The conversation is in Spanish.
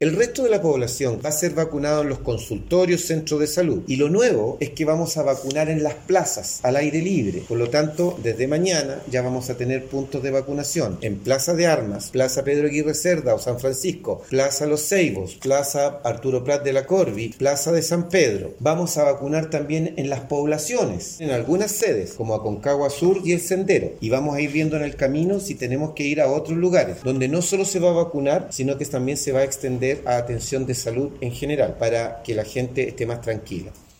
El resto de la población va a ser vacunado en los consultorios, centros de salud. Y lo nuevo es que vamos a vacunar en las plazas, al aire libre. Por lo tanto, desde mañana ya vamos a tener puntos de vacunación en Plaza de Armas, Plaza Pedro Aguirre Cerda o San Francisco, Plaza Los Ceibos, Plaza Arturo Prat de la Corvi, Plaza de San Pedro. Vamos a vacunar también en las poblaciones, en algunas sedes, como Aconcagua Sur y El Sendero. Y vamos a ir viendo en el camino si tenemos que ir a otros lugares, donde no solo se va a vacunar, sino que también se va a extender a atención de salud en general, para que la gente esté más tranquila.